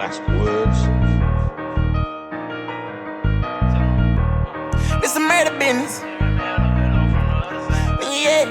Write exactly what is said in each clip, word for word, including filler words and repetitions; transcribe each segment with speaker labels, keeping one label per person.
Speaker 1: Oscar Woods.
Speaker 2: It's a murder business. Yeah.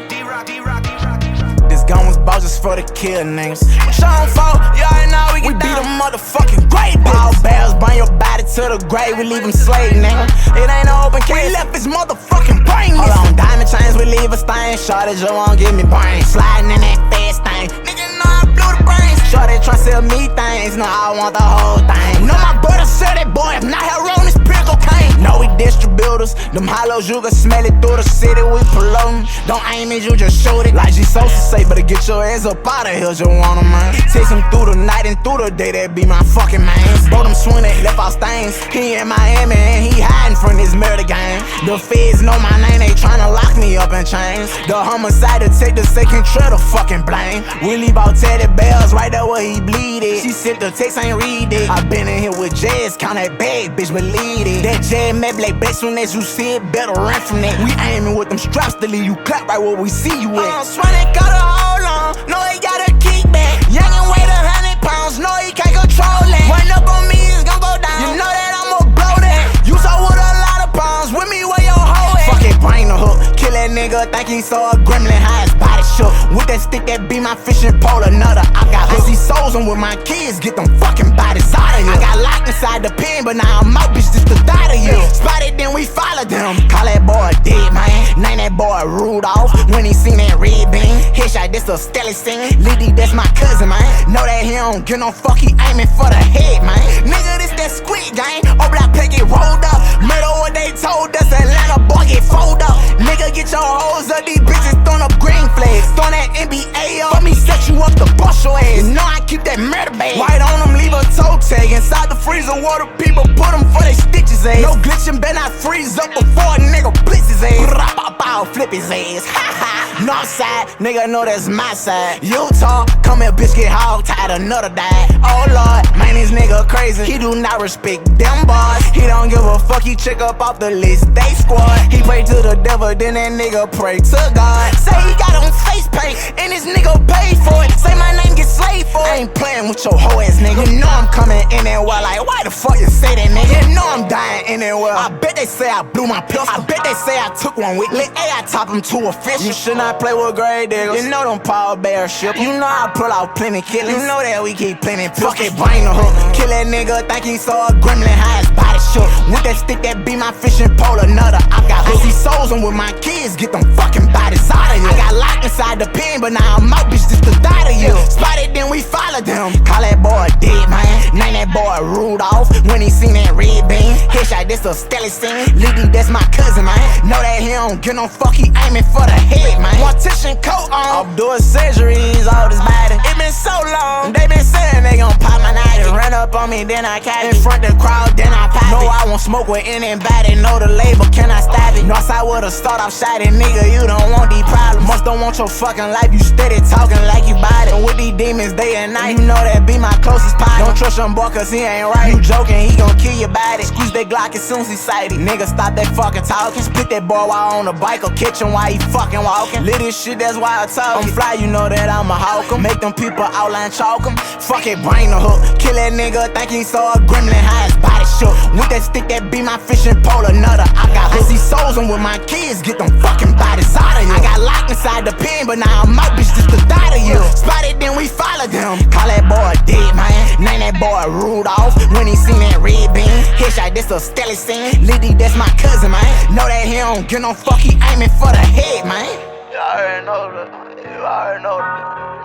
Speaker 2: This gun was bought just for the kill niggas. What y'all fault? You already know we get We beat a motherfucking great ball barrels, burn your body to the grave, we leave him slave, nigga. It ain't no open case, we left his motherfucking brain. Hold on, diamond chains, we leave a stain. Shorty just won't give me brain. Sliding in that fast thing, nigga know I blew the brains. Shorty try sell me things, no I want the whole thing. Know my brother sell that boy, if not hell wrong, this pure cocaine. Know we distributors, them hollows you can smell it through the city, we promoting. Don't aim it, you just shoot it. Like G Sosa say, better get your ass up out of here, just want 'em, man. Chase him through the night and through the day, that be my fucking man. Bro, them swing that left out stains. He in Miami and he hiding from this murder gang. The feds know my name, they tryna lock me up in chains. The homicide detective say control the fucking blame. We leave out Teddy Bells right there where he bleeded. She sent the text, ain't read it. I been in here with Jazz, count that bag, bitch, believe it. That Jazz map like best soon as you see it, better run from that. We aiming with them straps to leave you clap right where we see you at. Uh, Swan ain't got a hold on, no he got a kickback. Young and weigh a hundred pounds, no he can't control it. Run up on me, it's gon' go down. You know that I'ma blow that. You saw with a lot of pounds, with me where your hoe at. Fuck it, bring the hook. Kill that nigga, think he saw a gremlin, how his body shook. With that stick that be my fishing pole, another I got hooked. I see souls and with my kids, get them fucking bodies out of here. I got locked inside the pen, but now I'm out, bitch, just to die to you. Spotted, then we followed them. Call that boy dead, man. Name that boy Rudolph. When he seen that red beam, headshot, this a Stelly scene. Liddy, that's my cousin, man. Know that he don't get no fuck, he aiming for the head, man. Nigga, this that Squid Game. Oh, black pack get rolled up. Murder what they told us, Atlanta boy get fold up. Nigga, get your hoes up, these bitches throwing up green flags. Throwing that N B A up, let me set you up to bust your ass. You know I keep that murder bag. White on them, leave a toe tag. Inside the freezer, water people put them for they stitches ass. No glitching, better not freeze up before a nigga blitz his ass. Rap up, out, flip his ass. Ha ha. North side, nigga know that's my side. Utah, come here, bitch, get hog tied, another died. Oh lord, man, this nigga crazy. He do not respect them boys. He don't give a fuck, he check up off the list, they squad. He pray to the devil, then that nigga pray to God. Say he got on face paint, and this nigga paid for it. Say my name get slaved for it. I ain't playing with your hoe ass nigga. You know I'm coming in there well, like, why the fuck you say that nigga? You know I'm dying in there well. I bet they say I blew my pistol. I bet they say I took one with Lit A, I top him to a fish. You should not play with grave diggers. You know them Paul Bear ship. You know I pull out plenty killings. You know that we keep plenty pills. Fuck it, bring the hook. Kill that nigga, think he saw a gremlin, how his body shook. With that stick that be my fishing pole, another I got hooked. I see souls and with my kids, get them fucking bodies out of here. I got locked inside the pen, but now I'm out, bitch, just to die to you. Spotted, then we followed them. Call that boy dead, man. Name that boy Rudolph. When he seen that red beam, headshot, this a Stelly scene. Liddy, that's my cousin, man. Know that he don't get no fuck, he aiming for the head, man. Mortician coat on, I'm doing surgeries, all this body. It been so long, they been saying they gon' pop my night. Run up on me, then I catch in front the crowd, then I pop it. No, I won't smoke with anybody, know the label, can I stop it? Northside with a start off shot it, nigga, you don't want these problems. Must don't want your fucking life, you steady talking like you bout it. And with these demons day and night, you know that be my closest partner. Don't trust him boy, cause he ain't right. You joking, he gon' kill your body. Squeeze that Glock as soon as he sight it. Nigga, stop that fucking talking. Split that boy while on the bike or catch him while he fucking walking. Lit this shit, that's why I talk. I'm fly, you know that I'm a hawk 'em. Make them people outline chalk 'em. Fuck it, bring the hook. Kill that nigga, think he saw a gremlin, how his body shook. With that stick that be my fishing pole, another I got hooked. I see souls and with my kids, get them fucking bodies out of here. I got locked inside the pen, but now I'm out, bitch, just to die to you. Spotted, then we followed them. Call that boy dead, man. Name that boy Rudolph. When he seen that red beam, headshot, this a Stelly scene. Liddy, that's my cousin, man. Know that he don't get no fuck, he aiming for the head, man.
Speaker 1: You already know the, you already know the,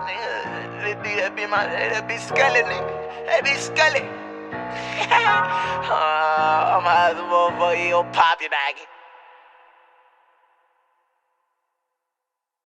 Speaker 1: nigga, Liddy, that be my, that be Scully, nigga. That be Scully. uh, I'm out of the motherfucker, you gon' pop your nigga.